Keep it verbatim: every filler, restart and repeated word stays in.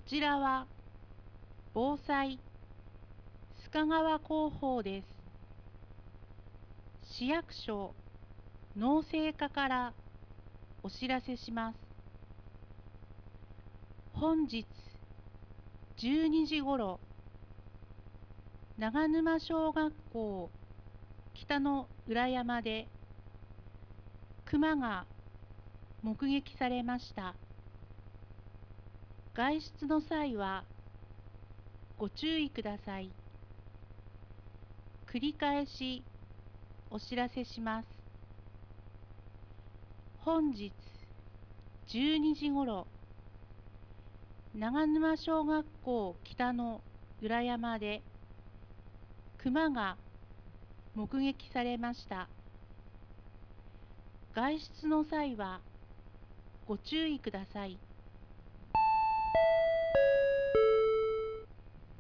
ちらは防災須賀川広報です。市役所農政課からお知らせします。本日じゅうにじごろ、長沼小学校北の裏山で熊が目撃されました。外出の際はご注意ください。繰り返しお知らせします。本日じゅうにじごろ、長沼小学校北の裏山で熊が目撃されました。外出の際はご注意ください。